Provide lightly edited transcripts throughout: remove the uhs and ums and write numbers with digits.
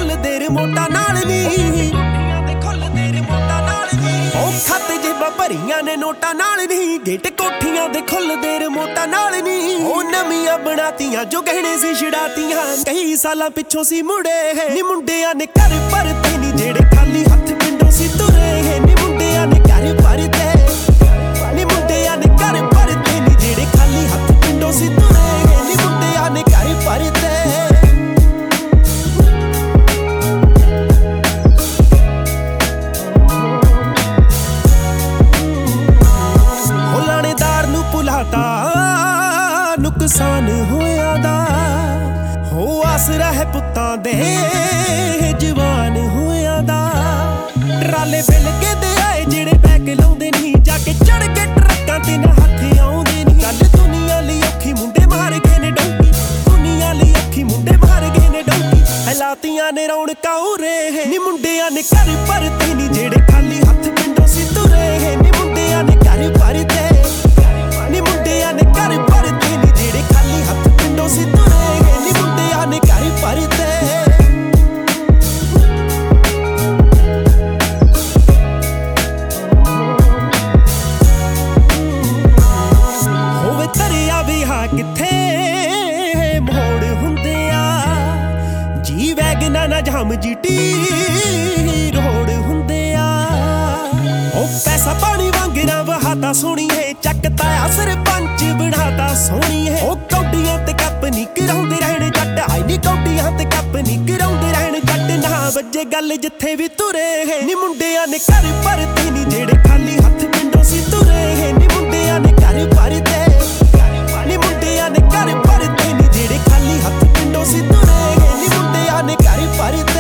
ਖੁੱਲਦੇ ਰਿਮੋਟਾਂ ਨਾਲ ਨੀ, ਉਹ ਖਾਤੇ ਜੇਬਾਂ ਭਰੀਆਂ ਨੇ ਨੋਟਾਂ ਨਾਲ ਨੀ, ਗੇਟ ਕੋਠੀਆਂ ਦੇ ਖੁੱਲਦੇ ਰਿਮੋਟਾਂ ਨਾਲ ਨੀ। ਉਹ ਨਵੀਆਂ ਬਣਾਤੀਆਂ ਜੋ ਗਹਿਣੇ ਸੀ ਛਡਾਤੀਆਂ, ਕਈ ਸਾਲਾਂ ਪਿੱਛੋਂ ਸੀ ਮੁੜੇ ਨੀ ਮੁੰਡਿਆਂ ਨੇ ਘਰ ਭਰਤੇ ਨੀ ਜਿਹੜੇ ਖਾਲੀ ਹੱਥ ਪਿੰਡੋਂ ਸੀ ਤੁਰੇ ਨੀ ਮੁੰਡਿਆਂ ਨੇ ਘਰ ਭਰਤੇ ਨੀ ਮੁੰਡਿਆਂ ਨੇ ਘਰ ਭਰਤੇ ਨੀ ਜਿਹੜੇ ਖਾਲੀ ਹੱਥ ਪਿੰਡੋਂ ਸੀ ਤੁਰੇ ਨੀ ਮੁੰਡਿਆਂ ਨੇ ਘਰ ਭਰਤੇ। ਨੁਕਸਾਨ ਹੋਇਆ ਦਾ ਹੋ ਆਸਰਾ ਹੈ ਪੁੱਤਾਂ ਦੇ ਜਵਾਨ ਹੋਇਆ ਦਾ। ਟਰਾਲੇ ਬਿਲ ਕੇ ਦੇ ਆਏ ਜਿਹੜੇ ਬੈਕ ਲਾਉਂਦੇ ਨਹੀਂ, ਜਾ ਕੇ ਚੜ ਕੇ ਟਰੱਕਾਂ ਤੇ ਨਾ ਹੱਥ ਆਉਂਦੇ ਨਹੀਂ। ਗੱਲ ਦੁਨੀਆ ਲਈ ਔਖੀ ਮੁੰਡੇ ਮਾਰ ਗਏ ਨੇ ਡੌਂਕੀ, ਦੁਨੀਆ ਲਈ ਔਖੀ ਮੁੰਡੇ ਮਾਰ ਗਏ ਨੇ ਡੌਂਕੀ। ਹਲਾਤੀਆਂ ਨੇ ਰੌਣਕਾਂ ਉਰੇ ਨੀ ਮੁੰਡਿਆਂ ਨੇ ਘਰ ਭਰਤੇ ਨੀ ਜਿਹੜੇ ਖਾਲੀ ਹੱਥ ਪਿੰਡੋਂ ਸੀ ਤੁਰੇ ਨੀ ਮੁੰਡਿਆਂ ਨੇ ਘਰ ਭਰਤੇ ਨੀ ਮੁੰਡਿਆਂ ਨੇ ਘਰ ਭਰਤੇ ਨੀ ਜਿਹੜੇ ਖਾਲੀ ਹੱਥ ਪਿੰਡੋਂ ਸੀ ਤੁਰੇ ਨੀ ਮੁੰਡਿਆਂ ਨੇ ਘਰ ਭਰਤੇ। ਹੋਵੇ ਤਰਿਆ ਵਿਆਹ ਕਿੱਥੇ ਮੋੜ ਹੁੰਦੇ ਆ, ਜੀ ਵੈਗਨਾਂ ਨਾ ਜਾਮ ਜੀਟੀ ਰੋਡ ਹੁੰਦੇ ਆ। ਉਹ ਪੈਸਾ ਪਾਣੀ ਵਾਂਗਰਾ ਵਹਾਤਾ ਸੋਹਣੀਏ, ਚੱਕਤਾ ਆ ਸਰਪੰਚ ਬਣਾਤਾ ਸੋਹਣੀਏ। ਉਹ ਕੌਡੀਆਂ ਤੇ ਕੱਪ ਨੀ ਕਰਾਉਂਦੇ ਰਹਿਣ ਜੱਟ, ਆਈ ਨੀ ਕੌਡੀਆਂ ਤੇ ਕੱਪ ਨੀ ਕਰਾਉਂਦੇ ਰਹਿਣ ਜੱਟ। ਨਾ ਵੱਜੇ ਗੱਲ ਜਿੱਥੇ ਵੀ ਤੁਰੇ ਨੀ ਮੁੰਡਿਆਂ ਨੇ ਘਰ ਭਰਤੇ ਨੀ ਜਿਹੜੇ ਖਾਲੀ ਹੱਥ ਪਿੰਡੋਂ ਸੀ ਤੁਰੇ ਨੀ ਮੁੰਡਿਆਂ ਨੇ ਘਰ ਭਰਤੇ ਨੀ ਮੁੰਡਿਆਂ ਨੇ ਘਰ ਭਰਤੇ ਨੀ ਜਿਹੜੇ ਖਾਲੀ ਹੱਥ ਪਿੰਡੋਂ ਸੀ ਤੁਰੇ ਨੀ ਮੁੰਡਿਆਂ ਨੇ ਘਰ ਭਰਤੇ।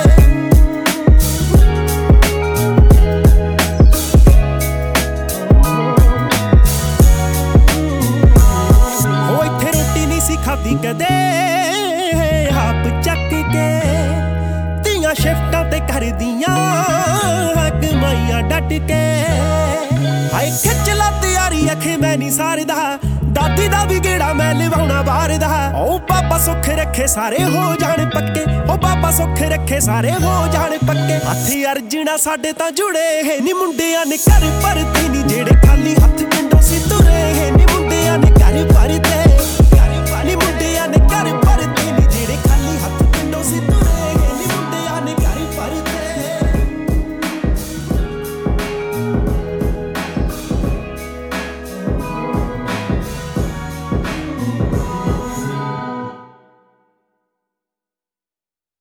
ਖਾਦੀ ਕਦੇ ਆਪ ਚੱਕ ਕੇ ਧੀਆਂ ਸ਼ਿਫਟਾਂ ਤੇ ਕਰਦੀਆਂ ਕਮਾਈਆਂ ਡਟ ਕੇ। ਹਾਏ ਖਿੱਚ ਲਾ ਤਿਆਰੀ ਅਖੇ ਮੈਂ ਨੀ ਸਾਰਦਾ, ਦਾਦੀ ਦਾ ਵੀ ਗੇੜਾ ਮੈਂ ਲਿਵਾਉਣਾ ਬਾਹਰ ਦਾ। ਉਹ ਬਾਬਾ ਸੁੱਖ ਰੱਖੇ ਸਾਰੇ ਹੋ ਜਾਣ ਪੱਕੇ, ਉਹ ਬਾਬਾ ਸੁੱਖ ਰੱਖੇ ਸਾਰੇ ਹੋ ਜਾਣ ਪੱਕੇ। ਹੱਥ ਅਰਜਣਾ ਸਾਡੇ ਤਾਂ ਜੁੜੇ ਨੀ ਮੁੰਡਿਆਂ ਨੇ ਘਰ ਭਰਤੇ ਨੀ ਜਿਹੜੇ ਖਾਲੀ ਹੱਥ